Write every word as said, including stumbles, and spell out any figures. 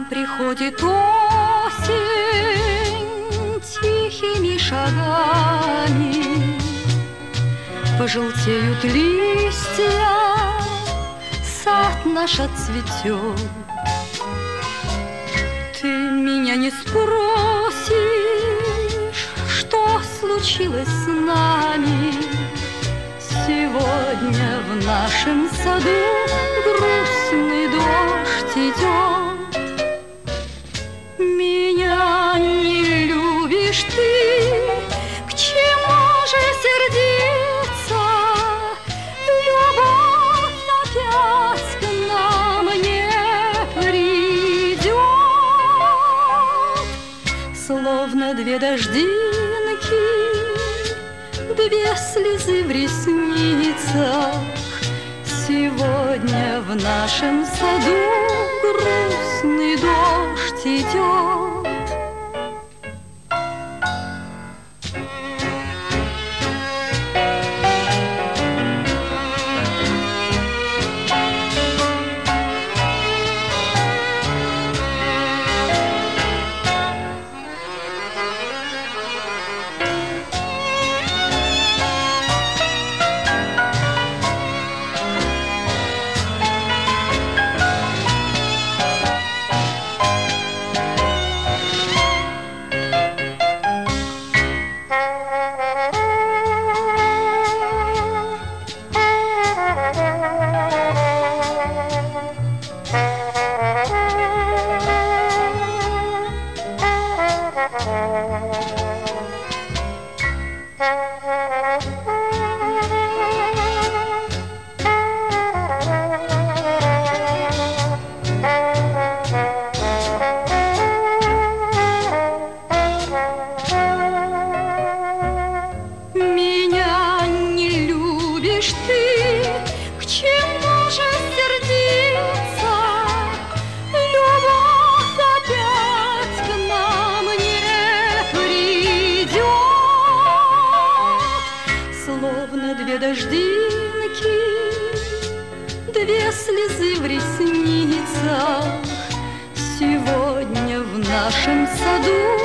приходит осень тихими шагами, пожелтеют листья, сад наш отцветет. Ты меня не спросишь, что случилось с нами. Сегодня в нашем саду грустный дождь идет. Меня не любишь ты, к чему же сердиться? Любовь опять к нам не придет. Словно две дождинки, две слезы в ресницах. Сегодня в нашем саду грустный дождь идет. Меня не любишь ты, к чему же сердиться? Любовь опять к нам не придет. Словно две дождинки, две слезы в ресницах. Сегодня в нашем саду